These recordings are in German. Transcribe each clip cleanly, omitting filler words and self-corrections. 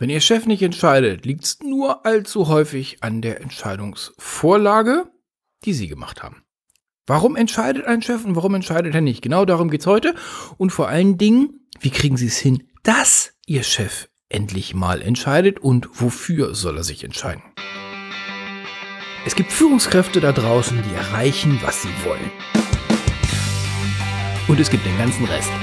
Wenn Ihr Chef nicht entscheidet, liegt es nur allzu häufig an der Entscheidungsvorlage, die Sie gemacht haben. Warum entscheidet ein Chef und warum entscheidet er nicht? Genau darum geht es heute. Und vor allen Dingen, wie kriegen Sie es hin, dass Ihr Chef endlich mal entscheidet und wofür soll er sich entscheiden? Es gibt Führungskräfte da draußen, die erreichen, was sie wollen. Und es gibt den ganzen Rest.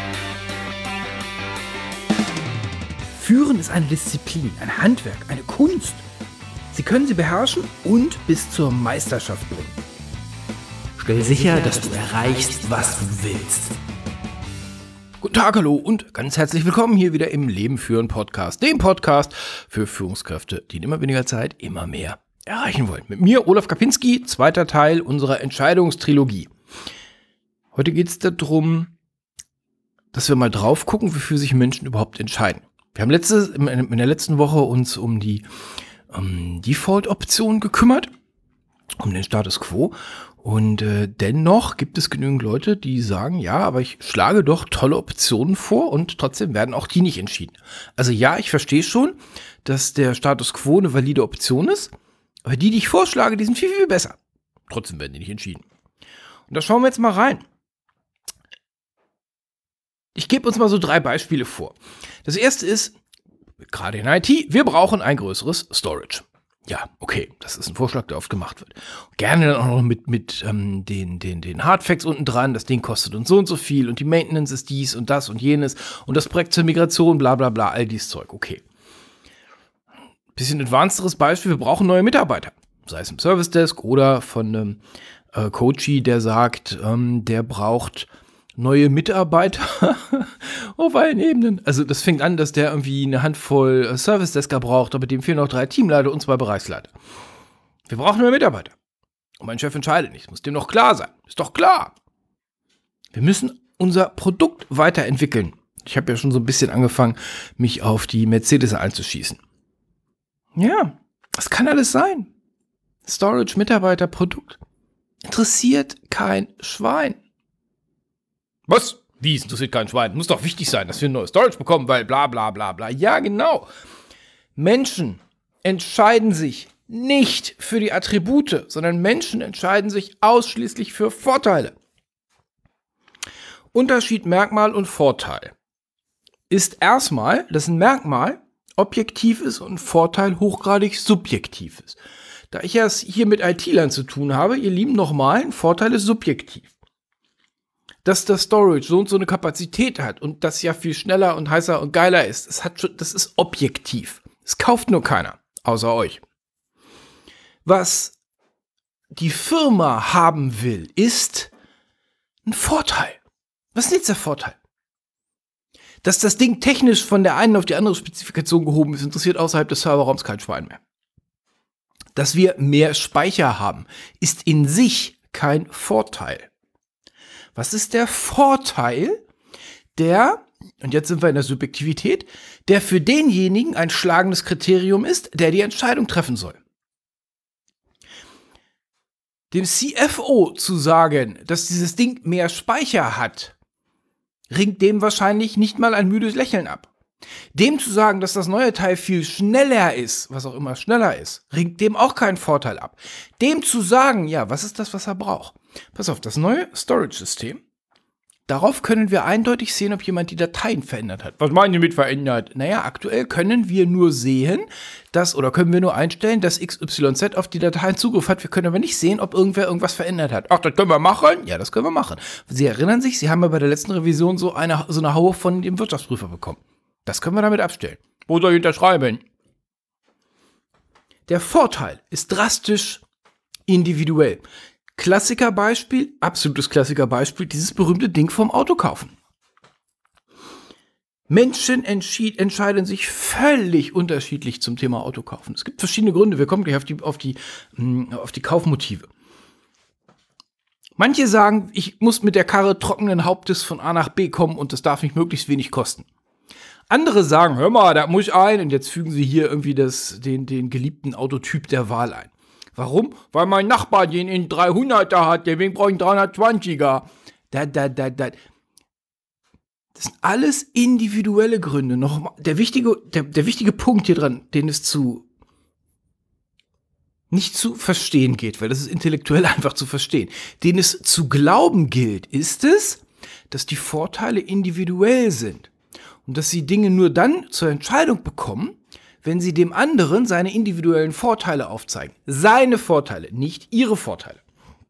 Führen ist eine Disziplin, ein Handwerk, eine Kunst. Sie können sie beherrschen und bis zur Meisterschaft bringen. Stell sicher, dass du erreichst, was du willst. Guten Tag, hallo und ganz herzlich willkommen hier wieder im Leben führen Podcast, dem Podcast für Führungskräfte, die in immer weniger Zeit immer mehr erreichen wollen. Mit mir, Olaf Kapinski, zweiter Teil unserer Entscheidungstrilogie. Heute geht es darum, dass wir mal drauf gucken, wofür sich Menschen überhaupt entscheiden. Wir haben in der letzten Woche uns um die Default-Option gekümmert, um den Status Quo. Und dennoch gibt es genügend Leute, die sagen, ja, aber ich schlage doch tolle Optionen vor und trotzdem werden auch die nicht entschieden. Also ja, ich verstehe schon, dass der Status Quo eine valide Option ist, aber die ich vorschlage, die sind viel, viel besser. Trotzdem werden die nicht entschieden. Und da schauen wir jetzt mal rein. Ich gebe uns mal so 3 Beispiele vor. Das erste ist, gerade in IT, wir brauchen ein größeres Storage. Ja, okay, das ist ein Vorschlag, der oft gemacht wird. Gerne dann auch noch mit den Hardfacts unten dran, das Ding kostet uns so und so viel und die Maintenance ist dies und das und jenes und das Projekt zur Migration, bla bla bla, all dieses Zeug, okay. Bisschen advancederes Beispiel, wir brauchen neue Mitarbeiter. Sei es im Service Desk oder von einem Coachie, der sagt, der braucht neue Mitarbeiter auf allen Ebenen. Also das fängt an, dass der irgendwie eine Handvoll Service-Desker braucht, aber dem fehlen noch 3 Teamleiter und 2 Bereichsleiter. Wir brauchen neue Mitarbeiter. Und mein Chef entscheidet nicht. Muss dem doch klar sein. Ist doch klar. Wir müssen unser Produkt weiterentwickeln. Ich habe ja schon so ein bisschen angefangen, mich auf die Mercedes einzuschießen. Ja, das kann alles sein. Storage, Mitarbeiter, Produkt. Interessiert kein Schwein. Was? Wie? Es interessiert kein Schwein. Muss doch wichtig sein, dass wir ein neues Storage bekommen, weil bla bla bla bla. Ja, genau. Menschen entscheiden sich nicht für die Attribute, sondern Menschen entscheiden sich ausschließlich für Vorteile. Unterschied Merkmal und Vorteil ist erstmal, dass ein Merkmal objektiv ist und ein Vorteil hochgradig subjektiv ist. Da ich es hier mit IT-Lern zu tun habe, ihr Lieben, nochmal, ein Vorteil ist subjektiv. Dass das Storage so und so eine Kapazität hat und das ja viel schneller und heißer und geiler ist, das ist objektiv. Es kauft nur keiner, außer euch. Was die Firma haben will, ist ein Vorteil. Was ist jetzt der Vorteil? Dass das Ding technisch von der einen auf die andere Spezifikation gehoben ist, interessiert außerhalb des Serverraums kein Schwein mehr. Dass wir mehr Speicher haben, ist in sich kein Vorteil. Was ist der Vorteil, und jetzt sind wir in der Subjektivität, der für denjenigen ein schlagendes Kriterium ist, der die Entscheidung treffen soll? Dem CFO zu sagen, dass dieses Ding mehr Speicher hat, ringt dem wahrscheinlich nicht mal ein müdes Lächeln ab. Dem zu sagen, dass das neue Teil viel schneller ist, was auch immer schneller ist, ringt dem auch keinen Vorteil ab. Dem zu sagen, ja, was ist das, was er braucht? Pass auf, das neue Storage-System, darauf können wir eindeutig sehen, ob jemand die Dateien verändert hat. Was meinen Sie mit verändert? Naja, aktuell können wir nur sehen, können wir nur einstellen, dass XYZ auf die Dateien Zugriff hat. Wir können aber nicht sehen, ob irgendwer irgendwas verändert hat. Ach, das können wir machen? Ja, das können wir machen. Sie erinnern sich, Sie haben ja bei der letzten Revision so eine Haue von dem Wirtschaftsprüfer bekommen. Das können wir damit abstellen. Wo soll ich unterschreiben? Der Vorteil ist drastisch individuell. Klassikerbeispiel, absolutes Klassikerbeispiel, dieses berühmte Ding vom Auto kaufen. Menschen entscheiden sich völlig unterschiedlich zum Thema Auto kaufen. Es gibt verschiedene Gründe, wir kommen gleich auf die Kaufmotive. Manche sagen, ich muss mit der Karre trockenen Hauptes von A nach B kommen und das darf nicht möglichst wenig kosten. Andere sagen, hör mal, da muss ich ein, und jetzt fügen sie hier irgendwie den geliebten Autotyp der Wahl ein. Warum? Weil mein Nachbar den in 300er hat, deswegen brauche ich einen 320er. Das sind alles individuelle Gründe. Noch der wichtige Punkt hier dran, den es nicht zu verstehen geht, weil das ist intellektuell einfach zu verstehen. Den es zu glauben gilt, ist es, dass die Vorteile individuell sind und dass sie Dinge nur dann zur Entscheidung bekommen, wenn sie dem anderen seine individuellen Vorteile aufzeigen. Seine Vorteile, nicht ihre Vorteile.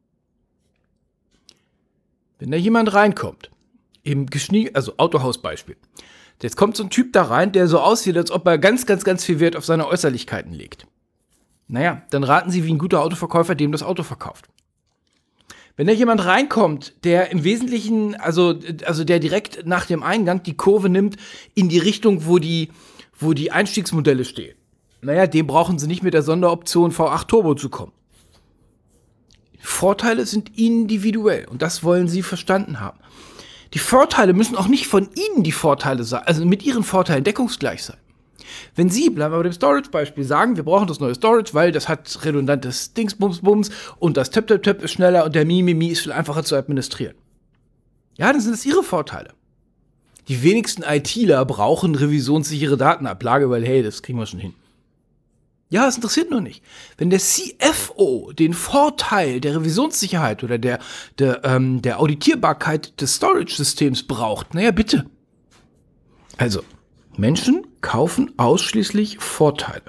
Wenn da jemand reinkommt, also Autohausbeispiel, jetzt kommt so ein Typ da rein, der so aussieht, als ob er ganz, ganz, ganz viel Wert auf seine Äußerlichkeiten legt. Naja, dann raten Sie, wie ein guter Autoverkäufer dem das Auto verkauft. Wenn da jemand reinkommt, der im Wesentlichen, also der direkt nach dem Eingang die Kurve nimmt in die Richtung, wo die Einstiegsmodelle stehen. Naja, dem brauchen Sie nicht mit der Sonderoption V8 Turbo zu kommen. Vorteile sind individuell und das wollen Sie verstanden haben. Die Vorteile müssen auch nicht von Ihnen die Vorteile sein, also mit Ihren Vorteilen deckungsgleich sein. Wenn Sie, bleiben wir bei dem Storage-Beispiel, sagen, wir brauchen das neue Storage, weil das hat redundantes Dingsbums-Bums und das Tap-Tap-Tap ist schneller und der Mimimi ist viel einfacher zu administrieren. Ja, dann sind es Ihre Vorteile. Die wenigsten ITler brauchen revisionssichere Datenablage, weil hey, das kriegen wir schon hin. Ja, es interessiert nur nicht. Wenn der CFO den Vorteil der Revisionssicherheit oder der Auditierbarkeit des Storage-Systems braucht, naja, bitte. Also, Menschen kaufen ausschließlich Vorteile.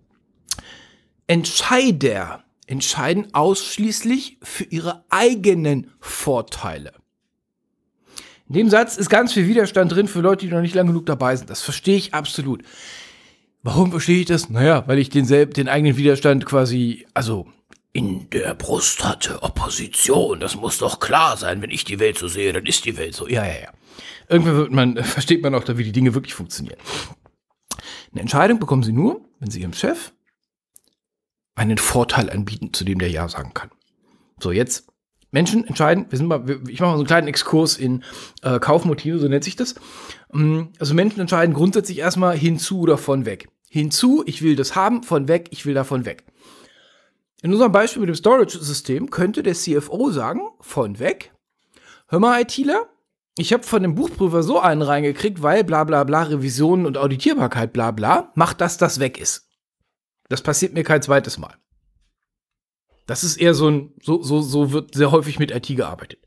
Entscheider entscheiden ausschließlich für ihre eigenen Vorteile. In dem Satz ist ganz viel Widerstand drin für Leute, die noch nicht lange genug dabei sind. Das verstehe ich absolut. Warum verstehe ich das? Naja, weil ich den eigenen Widerstand quasi, also in der Brust hatte, Opposition. Das muss doch klar sein, wenn ich die Welt so sehe, dann ist die Welt so. Ja. Irgendwann versteht man auch, wie die Dinge wirklich funktionieren. Eine Entscheidung bekommen Sie nur, wenn Sie Ihrem Chef einen Vorteil anbieten, zu dem der Ja sagen kann. So, jetzt Menschen entscheiden, ich mache mal so einen kleinen Exkurs in Kaufmotive, so nennt sich das. Also Menschen entscheiden grundsätzlich erstmal hinzu oder von weg. Hinzu, ich will das haben, von weg, ich will davon weg. In unserem Beispiel mit dem Storage-System könnte der CFO sagen, von weg, hör mal ITler, ich habe von dem Buchprüfer so einen reingekriegt, weil bla bla bla, Revisionen und Auditierbarkeit bla bla, macht, dass das weg ist. Das passiert mir kein zweites Mal. Das ist eher so wird sehr häufig mit IT gearbeitet.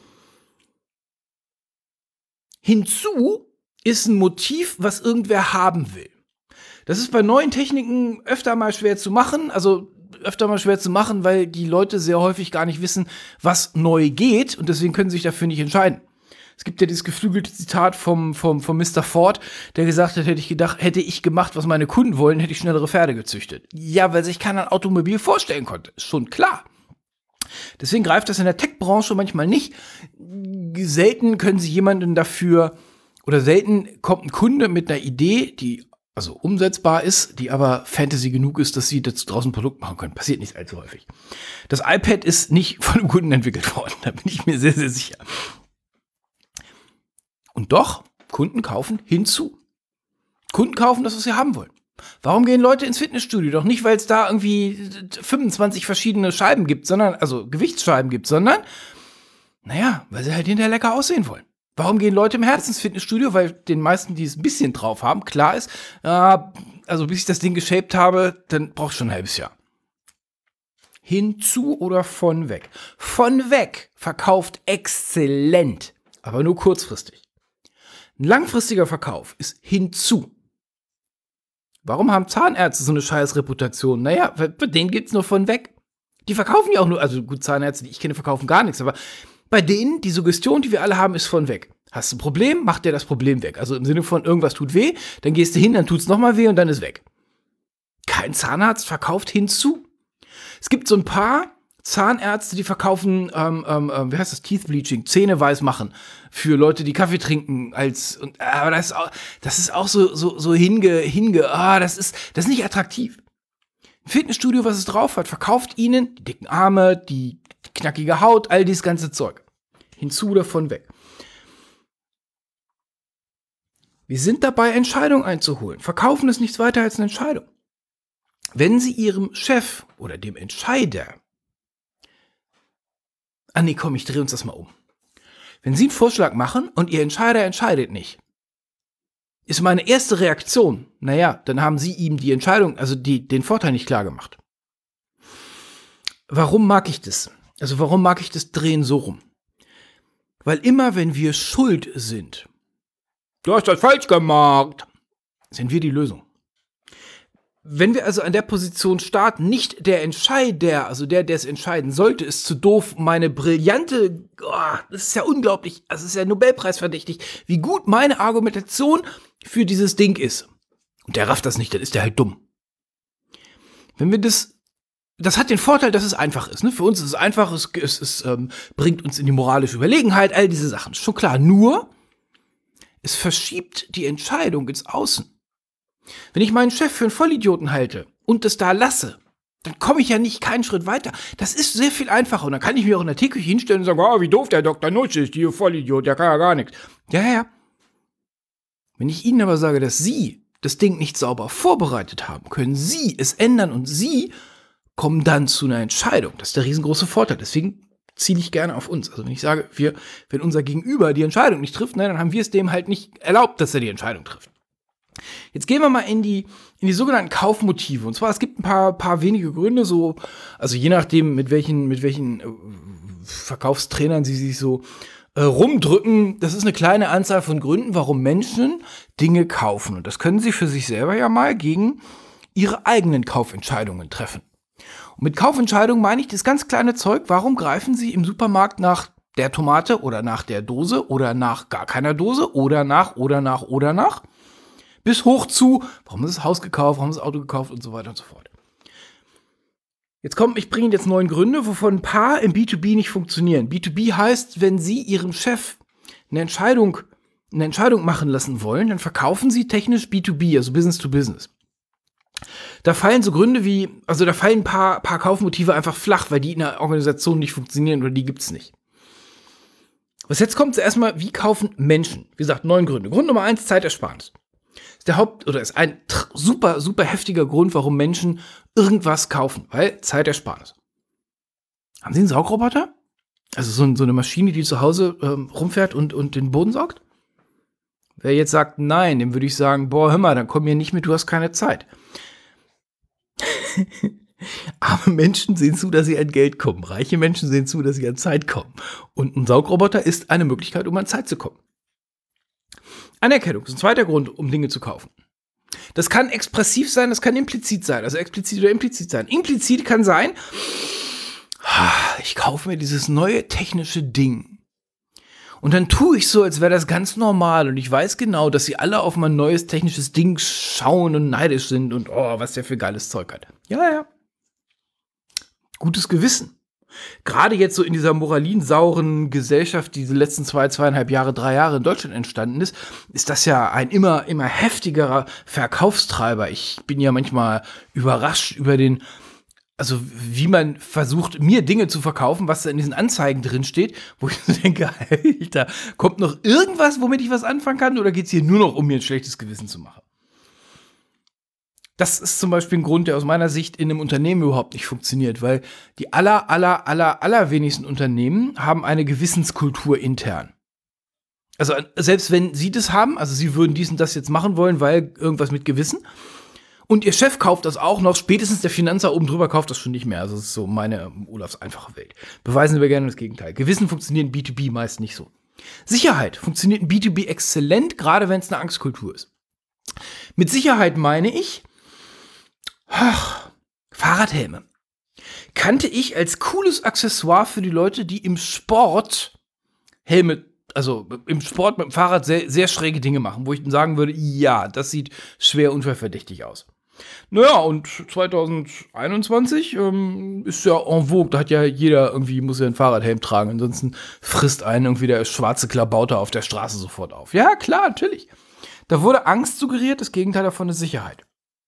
Hinzu ist ein Motiv, was irgendwer haben will. Das ist bei neuen Techniken öfter mal schwer zu machen, weil die Leute sehr häufig gar nicht wissen, was neu geht und deswegen können sie sich dafür nicht entscheiden. Es gibt ja dieses geflügelte Zitat vom Mr. Ford, der gesagt hat, hätte ich gemacht, was meine Kunden wollen, hätte ich schnellere Pferde gezüchtet. Ja, weil sich keiner ein Automobil vorstellen konnte. Ist schon klar. Deswegen greift das in der Tech-Branche manchmal nicht. Selten können sie jemanden dafür, oder selten kommt ein Kunde mit einer Idee, die also umsetzbar ist, die aber Fantasy genug ist, dass sie dazu draußen ein Produkt machen können. Passiert nicht allzu häufig. Das iPad ist nicht von einem Kunden entwickelt worden, da bin ich mir sehr, sehr sicher. Und doch, Kunden kaufen hinzu. Kunden kaufen das, was sie haben wollen. Warum gehen Leute ins Fitnessstudio? Doch nicht, weil es da irgendwie 25 verschiedene Scheiben gibt, also Gewichtsscheiben gibt, sondern, weil sie halt hinterher lecker aussehen wollen. Warum gehen Leute im Herzen ins Fitnessstudio? Weil den meisten, die es ein bisschen drauf haben, klar ist, bis ich das Ding geshaped habe, dann braucht es schon ein halbes Jahr. Hinzu oder von weg? Von weg verkauft exzellent, aber nur kurzfristig. Ein langfristiger Verkauf ist hinzu. Warum haben Zahnärzte so eine scheiß Reputation? Bei denen gibt's nur von weg. Die verkaufen ja auch nur, also gut, Zahnärzte, die ich kenne, verkaufen gar nichts, aber bei denen, die Suggestion, die wir alle haben, ist von weg. Hast du ein Problem, macht der das Problem weg. Also im Sinne von, irgendwas tut weh, dann gehst du hin, dann tut's nochmal weh und dann ist weg. Kein Zahnarzt verkauft hinzu. Es gibt so ein paar Zahnärzte, die verkaufen, Teeth Bleaching, Zähne weiß machen für Leute, die Kaffee trinken, aber das ist auch das ist nicht attraktiv. Ein Fitnessstudio, was es drauf hat, verkauft ihnen die dicken Arme, die knackige Haut, all dieses ganze Zeug. Hinzu davon weg. Wir sind dabei, Entscheidungen einzuholen. Verkaufen ist nichts weiter als eine Entscheidung. Wenn Sie Ihrem Chef oder dem Entscheider ich drehe uns das mal um. Wenn Sie einen Vorschlag machen und Ihr Entscheider entscheidet nicht, ist meine erste Reaktion, naja, dann haben Sie ihm die Entscheidung, also den Vorteil nicht klar gemacht. Warum mag ich das? Also warum mag ich das Drehen so rum? Weil immer, wenn wir schuld sind, du hast das falsch gemacht, sind wir die Lösung. Wenn wir also an der Position starten, nicht der Entscheider, also der es entscheiden sollte, ist zu doof, meine brillante, das ist ja unglaublich, das ist ja Nobelpreisverdächtig, wie gut meine Argumentation für dieses Ding ist. Und der rafft das nicht, dann ist der halt dumm. Wenn wir das hat den Vorteil, dass es einfach ist. Ne? Für uns ist es einfach, es bringt uns in die moralische Überlegenheit, all diese Sachen. Ist schon klar, nur es verschiebt die Entscheidung ins Außen. Wenn ich meinen Chef für einen Vollidioten halte und das da lasse, dann komme ich ja nicht keinen Schritt weiter. Das ist sehr viel einfacher. Und dann kann ich mir auch in der Teeküche hinstellen und sagen, wie doof der Dr. Nutsch ist, die Vollidiot, der kann ja gar nichts. Ja. Wenn ich Ihnen aber sage, dass Sie das Ding nicht sauber vorbereitet haben, können Sie es ändern und Sie kommen dann zu einer Entscheidung. Das ist der riesengroße Vorteil. Deswegen ziele ich gerne auf uns. Also wenn ich sage, wenn unser Gegenüber die Entscheidung nicht trifft, dann haben wir es dem halt nicht erlaubt, dass er die Entscheidung trifft. Jetzt gehen wir mal in die sogenannten Kaufmotive. Und zwar, es gibt ein paar wenige Gründe, also je nachdem, mit welchen Verkaufstrainern sie sich so rumdrücken. Das ist eine kleine Anzahl von Gründen, warum Menschen Dinge kaufen. Und das können sie für sich selber ja mal gegen ihre eigenen Kaufentscheidungen treffen. Und mit Kaufentscheidungen meine ich das ganz kleine Zeug. Warum greifen Sie im Supermarkt nach der Tomate oder nach der Dose oder nach gar keiner Dose oder nach? Bis hoch zu, warum ist das Haus gekauft, warum ist das Auto gekauft und so weiter und so fort. Ich bringe Ihnen jetzt 9 Gründe, wovon ein paar im B2B nicht funktionieren. B2B heißt, wenn Sie Ihrem Chef eine Entscheidung machen lassen wollen, dann verkaufen Sie technisch B2B, also Business to Business. Da fallen so Gründe da fallen ein paar Kaufmotive einfach flach, weil die in der Organisation nicht funktionieren oder die gibt's nicht. Was jetzt kommt, ist erstmal, wie kaufen Menschen? Wie gesagt, 9 Gründe. Grund Nummer 1, Zeitersparnis. Ist ein super, super heftiger Grund, warum Menschen irgendwas kaufen, weil Zeitersparnis. Haben Sie einen Saugroboter? Also so eine Maschine, die zu Hause rumfährt und den Boden saugt? Wer jetzt sagt nein, dem würde ich sagen, hör mal, dann komm hier nicht mit, du hast keine Zeit. Arme Menschen sehen zu, dass sie an Geld kommen. Reiche Menschen sehen zu, dass sie an Zeit kommen. Und ein Saugroboter ist eine Möglichkeit, um an Zeit zu kommen. Anerkennung ist ein zweiter Grund, um Dinge zu kaufen. Das kann expressiv sein, das kann implizit sein. Also explizit oder implizit sein. Implizit kann sein, ich kaufe mir dieses neue technische Ding. Und dann tue ich so, als wäre das ganz normal. Und ich weiß genau, dass sie alle auf mein neues technisches Ding schauen und neidisch sind. Und was der für geiles Zeug hat. Ja. Gutes Gewissen. Gerade jetzt so in dieser moralinsauren Gesellschaft, die die letzten 2,5 Jahre, 3 Jahre in Deutschland entstanden ist das ja ein immer heftigerer Verkaufstreiber. Ich bin ja manchmal überrascht über wie man versucht, mir Dinge zu verkaufen, was da in diesen Anzeigen drin steht, wo ich so denke, Alter, kommt noch irgendwas, womit ich was anfangen kann, oder geht's hier nur noch um mir ein schlechtes Gewissen zu machen? Das ist zum Beispiel ein Grund, der aus meiner Sicht in einem Unternehmen überhaupt nicht funktioniert, weil die allerwenigsten Unternehmen haben eine Gewissenskultur intern. Also selbst wenn sie das haben, also sie würden dies und das jetzt machen wollen, weil irgendwas mit Gewissen, und ihr Chef kauft das auch noch, spätestens der Finanzer oben drüber kauft das schon nicht mehr. Also das ist so meine Olafs einfache Welt. Beweisen wir gerne das Gegenteil. Gewissen funktioniert in B2B meist nicht so. Sicherheit funktioniert in B2B exzellent, gerade wenn es eine Angstkultur ist. Mit Sicherheit meine ich, Fahrradhelme. Kannte ich als cooles Accessoire für die Leute, die im Sport Helme, also im Sport mit dem Fahrrad sehr, sehr schräge Dinge machen, wo ich dann sagen würde, ja, das sieht schwer unfallverdächtig aus. Naja, und 2021 ist ja en vogue, da hat ja jeder muss ja einen Fahrradhelm tragen, ansonsten frisst einen irgendwie der schwarze Klabauter auf der Straße sofort auf. Ja, klar, natürlich. Da wurde Angst suggeriert, das Gegenteil davon ist Sicherheit.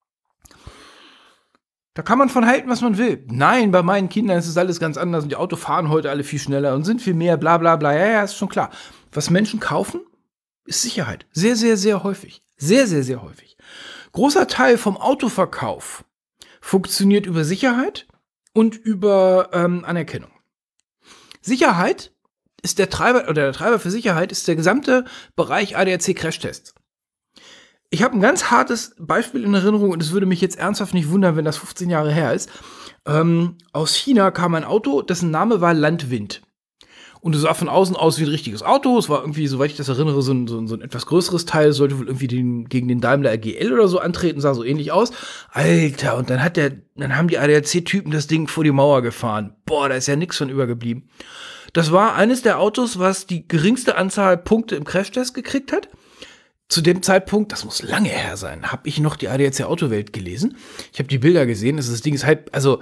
Da kann man von halten, was man will. Nein, bei meinen Kindern ist es alles ganz anders und die Autos fahren heute alle viel schneller und sind viel mehr, bla bla bla. Ja, ist schon klar. Was Menschen kaufen, ist Sicherheit. Sehr, sehr, sehr häufig. Sehr, sehr, sehr häufig. Großer Teil vom Autoverkauf funktioniert über Sicherheit und über Anerkennung. Sicherheit ist der Treiber für Sicherheit ist der gesamte Bereich ADAC-Crashtests. Ich habe ein ganz hartes Beispiel in Erinnerung und es würde mich jetzt ernsthaft nicht wundern, wenn das 15 Jahre her ist. Aus China kam ein Auto, dessen Name war Landwind. Und es sah von außen aus wie ein richtiges Auto. Es war irgendwie, soweit ich das erinnere, so ein etwas größeres Teil. Sollte wohl irgendwie gegen den Daimler RGL oder so antreten. Sah so ähnlich aus. Alter, und dann haben die ADAC-Typen das Ding vor die Mauer gefahren. Boah, da ist ja nichts von übergeblieben. Das war eines der Autos, was die geringste Anzahl Punkte im Crashtest gekriegt hat. Zu dem Zeitpunkt, das muss lange her sein, habe ich noch die ADAC-Autowelt gelesen. Ich habe die Bilder gesehen. Das Ding ist halt, also,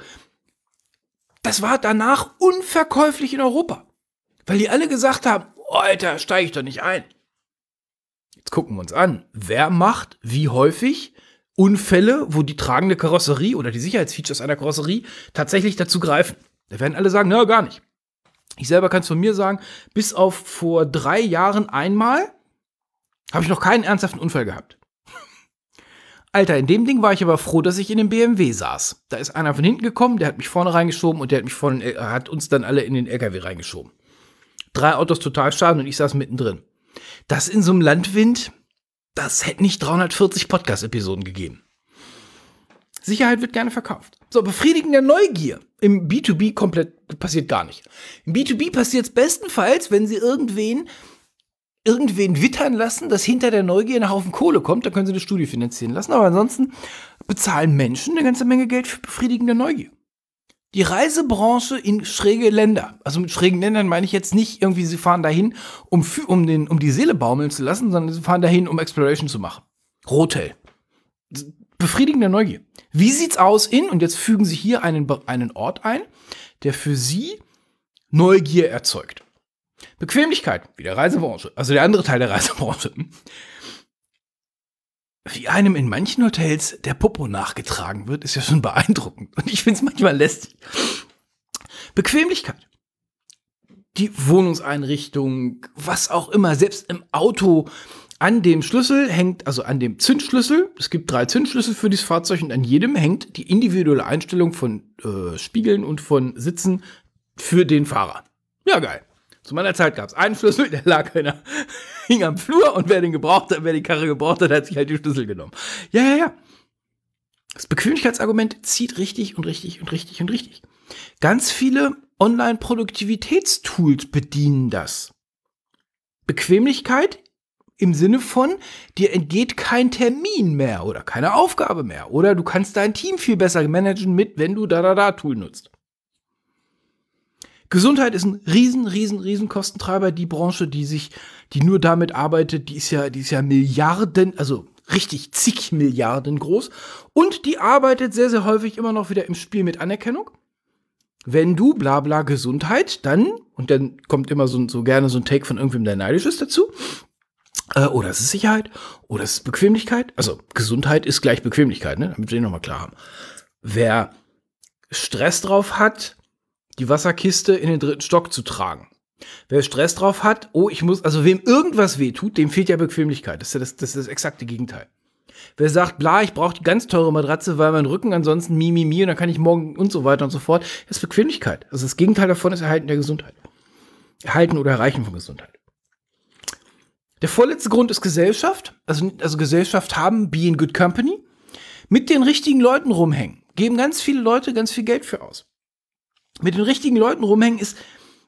das war danach unverkäuflich in Europa. Weil die alle gesagt haben, oh, Alter, steige ich doch nicht ein. Jetzt gucken wir uns an, wer macht wie häufig Unfälle, wo die tragende Karosserie oder die Sicherheitsfeatures einer Karosserie tatsächlich dazu greifen. Da werden alle sagen, na, gar nicht. Ich selber kann es von mir sagen, bis auf vor 3 Jahren einmal habe ich noch keinen ernsthaften Unfall gehabt. Alter, in dem Ding war ich aber froh, dass ich in dem BMW saß. Da ist einer von hinten gekommen, der hat mich vorne reingeschoben und der hat uns dann alle in den LKW reingeschoben. 3 Autos total schaden und ich saß mittendrin. Das in so einem Landwind, das hätte nicht 340 Podcast-Episoden gegeben. Sicherheit wird gerne verkauft. So, befriedigende Neugier. Im B2B komplett passiert gar nicht. Im B2B passiert es bestenfalls, wenn sie irgendwen wittern lassen, dass hinter der Neugier ein Haufen Kohle kommt, dann können sie eine Studie finanzieren lassen. Aber ansonsten bezahlen Menschen eine ganze Menge Geld für befriedigende Neugier. Die Reisebranche in schräge Länder, also mit schrägen Ländern meine ich jetzt nicht irgendwie, sie fahren dahin, um die Seele baumeln zu lassen, sondern sie fahren dahin, um Exploration zu machen. Hotel. Befriedigende Neugier. Wie sieht's aus und jetzt fügen Sie hier einen Ort ein, der für Sie Neugier erzeugt. Bequemlichkeit, wie der Reisebranche, also der andere Teil der Reisebranche. Wie einem in manchen Hotels der Popo nachgetragen wird, ist ja schon beeindruckend. Und ich finde es manchmal lästig. Bequemlichkeit. Die Wohnungseinrichtung, was auch immer, selbst im Auto an dem Schlüssel hängt, also an dem Zündschlüssel, es gibt 3 Zündschlüssel für dieses Fahrzeug und an jedem hängt die individuelle Einstellung von Spiegeln und von Sitzen für den Fahrer. Ja, geil. Zu meiner Zeit gab es einen Schlüssel, der hing am Flur und wer die Karre gebraucht hat, hat sich halt die Schlüssel genommen. Ja. Das Bequemlichkeitsargument zieht richtig und richtig und richtig und richtig. Ganz viele Online-Produktivitätstools bedienen das. Bequemlichkeit im Sinne von, dir entgeht kein Termin mehr oder keine Aufgabe mehr. Oder du kannst dein Team viel besser managen wenn du Tool nutzt. Gesundheit ist ein riesen Kostentreiber. Die Branche, die nur damit arbeitet, die ist ja Milliarden, also richtig zig Milliarden groß. Und die arbeitet sehr, sehr häufig immer noch wieder im Spiel mit Anerkennung. Wenn du blabla Gesundheit, dann kommt immer so gerne so ein Take von irgendwem, der neidisch ist dazu. Oder es ist Sicherheit, oder es ist Bequemlichkeit. Also Gesundheit ist gleich Bequemlichkeit, ne? Damit wir den nochmal klar haben. Wer Stress drauf hat, die Wasserkiste in den 3. Stock zu tragen. Wer Stress drauf hat, wem irgendwas wehtut, dem fehlt ja Bequemlichkeit. Das ist das exakte Gegenteil. Wer sagt, ich brauche die ganz teure Matratze, weil mein Rücken ansonsten und dann kann ich morgen und so weiter und so fort, das ist Bequemlichkeit. Also das Gegenteil davon ist Erhalten der Gesundheit. Erhalten oder Erreichen von Gesundheit. Der vorletzte Grund ist Gesellschaft. Also Gesellschaft haben, be in good company. Mit den richtigen Leuten rumhängen. Geben ganz viele Leute ganz viel Geld für aus. Mit den richtigen Leuten rumhängen ist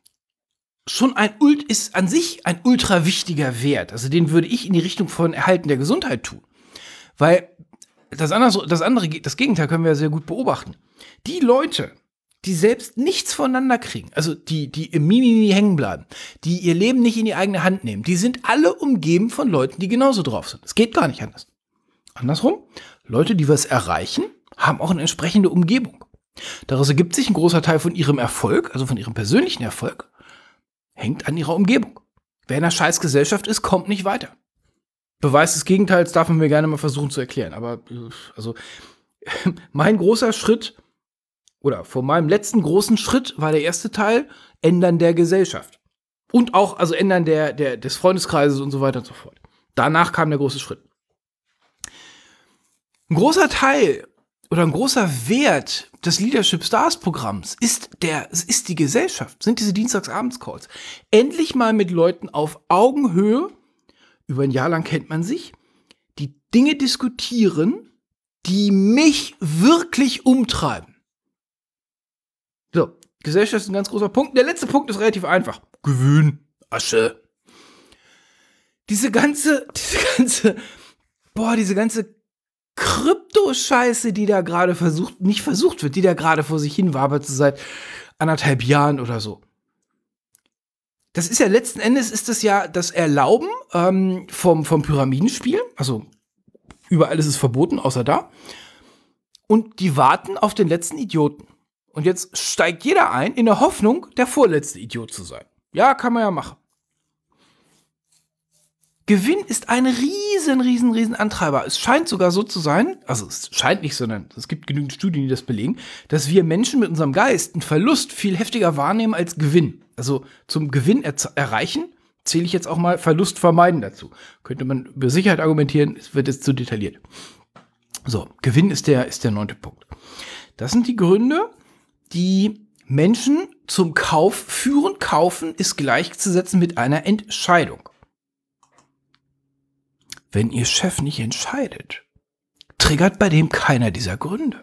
an sich ein ultra wichtiger Wert. Also den würde ich in die Richtung von Erhalten der Gesundheit tun. Weil das Gegenteil können wir ja sehr gut beobachten. Die Leute, die selbst nichts voneinander kriegen, also die im Mimimi hängen bleiben, die ihr Leben nicht in die eigene Hand nehmen, die sind alle umgeben von Leuten, die genauso drauf sind. Es geht gar nicht anders. Andersrum, Leute, die was erreichen, haben auch eine entsprechende Umgebung. Daraus ergibt sich ein großer Teil von ihrem Erfolg, also von ihrem persönlichen Erfolg, hängt an ihrer Umgebung. Wer in einer scheiß Gesellschaft ist, kommt nicht weiter. Beweis des Gegenteils darf man mir gerne mal versuchen zu erklären. Aber mein großer Schritt, oder vor meinem letzten großen Schritt war der erste Teil Ändern der Gesellschaft. Und auch, Ändern des Freundeskreises und so weiter und so fort. Danach kam der große Schritt. Ein großer Teil oder ein großer Wert des Leadership Stars Programms ist die Gesellschaft, sind diese Dienstagsabends-Calls. Endlich mal mit Leuten auf Augenhöhe, über ein Jahr lang kennt man sich, die Dinge diskutieren, die mich wirklich umtreiben. So, Gesellschaft ist ein ganz großer Punkt. Der letzte Punkt ist relativ einfach. Gewinn, Asche. Diese ganze Krypto-Scheiße, die da gerade nicht versucht wird, die da gerade vor sich hin wabert, so seit 1,5 Jahren oder so. Das ist ja letzten Endes ist das ja das Erlauben vom Pyramidenspiel. Also überall ist es verboten, außer da. Und die warten auf den letzten Idioten. Und jetzt steigt jeder ein in der Hoffnung, der vorletzte Idiot zu sein. Ja, kann man ja machen. Gewinn ist ein riesen Antreiber. Es scheint sogar so zu sein, also es scheint nicht, sondern es gibt genügend Studien, die das belegen, dass wir Menschen mit unserem Geist einen Verlust viel heftiger wahrnehmen als Gewinn. Also zum Gewinn erreichen zähle ich jetzt auch mal Verlust vermeiden dazu. Könnte man über Sicherheit argumentieren, es wird jetzt zu detailliert. So, Gewinn ist der 9. Punkt. Das sind die Gründe, die Menschen zum Kauf führen. Kaufen ist gleichzusetzen mit einer Entscheidung. Wenn Ihr Chef nicht entscheidet, triggert bei dem keiner dieser Gründe.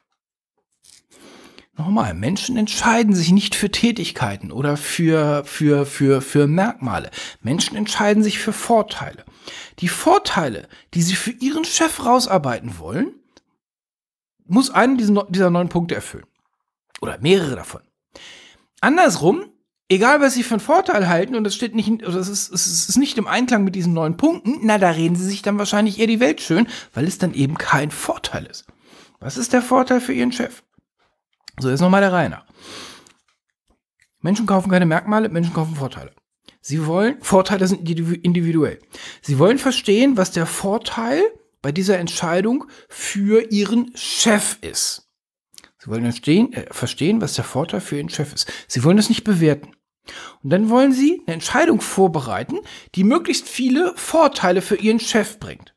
Nochmal, Menschen entscheiden sich nicht für Tätigkeiten oder für Merkmale. Menschen entscheiden sich für Vorteile. Die Vorteile, die sie für ihren Chef rausarbeiten wollen, muss einen dieser 9 Punkte erfüllen. Oder mehrere davon. Andersrum, egal was sie für einen Vorteil halten, und es ist nicht im Einklang mit diesen 9 Punkten, na, da reden sie sich dann wahrscheinlich eher die Welt schön, weil es dann eben kein Vorteil ist. Was ist der Vorteil für ihren Chef? So, jetzt nochmal der Reihe nach. Menschen kaufen keine Merkmale, Menschen kaufen Vorteile. Vorteile sind individuell. Sie wollen verstehen, was der Vorteil bei dieser Entscheidung für ihren Chef ist. Sie wollen verstehen, was der Vorteil für ihren Chef ist. Sie wollen das nicht bewerten. Und dann wollen sie eine Entscheidung vorbereiten, die möglichst viele Vorteile für ihren Chef bringt.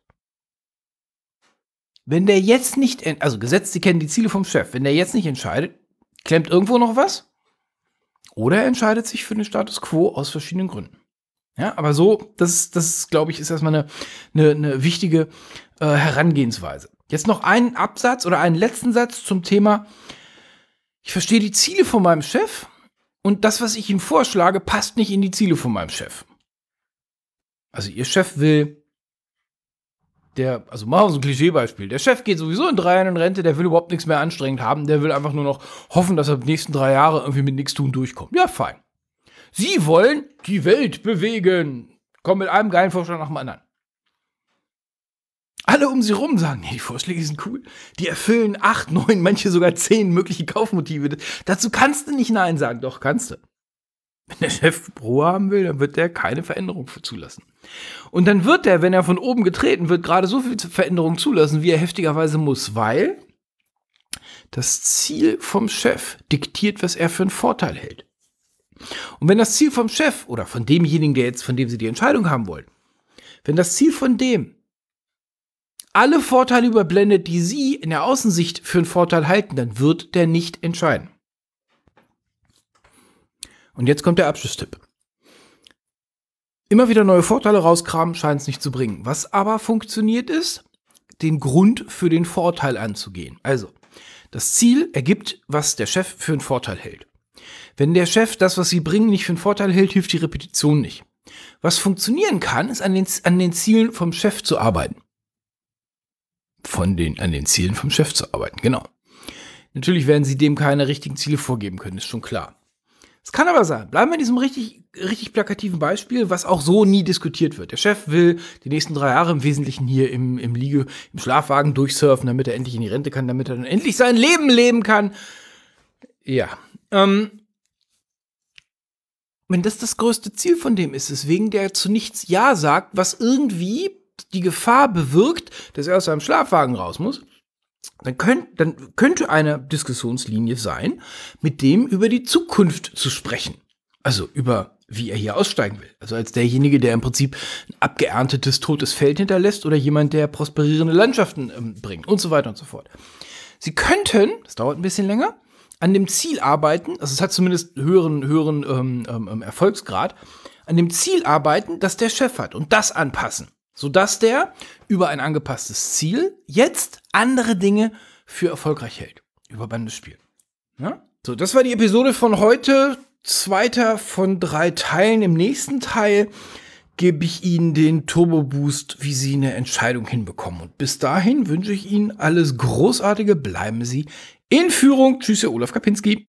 Wenn der jetzt nicht, also gesetzt, Sie kennen die Ziele vom Chef, wenn der jetzt nicht entscheidet, klemmt irgendwo noch was? Oder er entscheidet sich für den Status Quo aus verschiedenen Gründen. Ja, aber so, das glaube ich, ist erstmal eine wichtige Herangehensweise. Jetzt noch einen Absatz oder einen letzten Satz zum Thema, ich verstehe die Ziele von meinem Chef und das, was ich ihm vorschlage, passt nicht in die Ziele von meinem Chef. Also Ihr Chef will, also machen wir so ein Klischeebeispiel, der Chef geht sowieso in 3 Jahren in Rente, der will überhaupt nichts mehr anstrengend haben, der will einfach nur noch hoffen, dass er die nächsten 3 Jahre irgendwie mit nichts tun durchkommt. Ja, fein. Sie wollen die Welt bewegen. Kommen mit einem geilen Vorschlag nach dem anderen. Alle um sie rum sagen, nee, die Vorschläge sind cool. Die erfüllen 8, 9, manche sogar 10 mögliche Kaufmotive. Dazu kannst du nicht Nein sagen. Doch, kannst du. Wenn der Chef Ruhe haben will, dann wird der keine Veränderung zulassen. Und dann wird der, wenn er von oben getreten wird, gerade so viel Veränderung zulassen, wie er heftigerweise muss, weil das Ziel vom Chef diktiert, was er für einen Vorteil hält. Und wenn das Ziel vom Chef oder von demjenigen, von dem Sie die Entscheidung haben wollen, wenn das Ziel von dem alle Vorteile überblendet, die Sie in der Außensicht für einen Vorteil halten, dann wird der nicht entscheiden. Und jetzt kommt der Abschlusstipp. Immer wieder neue Vorteile rauskramen, scheint es nicht zu bringen. Was aber funktioniert ist, den Grund für den Vorteil anzugehen. Also, das Ziel ergibt, was der Chef für einen Vorteil hält. Wenn der Chef das, was Sie bringen, nicht für einen Vorteil hält, hilft die Repetition nicht. Was funktionieren kann, ist an den Zielen vom Chef zu arbeiten. An den Zielen vom Chef zu arbeiten, genau. Natürlich werden Sie dem keine richtigen Ziele vorgeben können, ist schon klar. Es kann aber sein, bleiben wir in diesem richtig plakativen Beispiel, was auch so nie diskutiert wird. Der Chef will die nächsten 3 Jahre im Wesentlichen hier im Schlafwagen durchsurfen, damit er endlich in die Rente kann, damit er dann endlich sein Leben leben kann. Ja, wenn das größte Ziel von dem ist, weswegen der zu nichts Ja sagt, was irgendwie die Gefahr bewirkt, dass er aus seinem Schlafwagen raus muss, dann könnte eine Diskussionslinie sein, mit dem über die Zukunft zu sprechen. Also über, wie er hier aussteigen will. Also als derjenige, der im Prinzip ein abgeerntetes, totes Feld hinterlässt oder jemand, der prosperierende Landschaften bringt und so weiter und so fort. Sie könnten, das dauert ein bisschen länger, an dem Ziel arbeiten, also es hat zumindest höheren Erfolgsgrad, an dem Ziel arbeiten, das der Chef hat und das anpassen, sodass der über ein angepasstes Ziel jetzt andere Dinge für erfolgreich hält. Überbandes Spiel. Ja? So, das war die Episode von heute. 2. von 3 Teilen. Im nächsten Teil gebe ich Ihnen den Turbo Boost, wie Sie eine Entscheidung hinbekommen. Und bis dahin wünsche ich Ihnen alles Großartige. Bleiben Sie in Führung. Tschüss, Ihr Olaf Kapinski.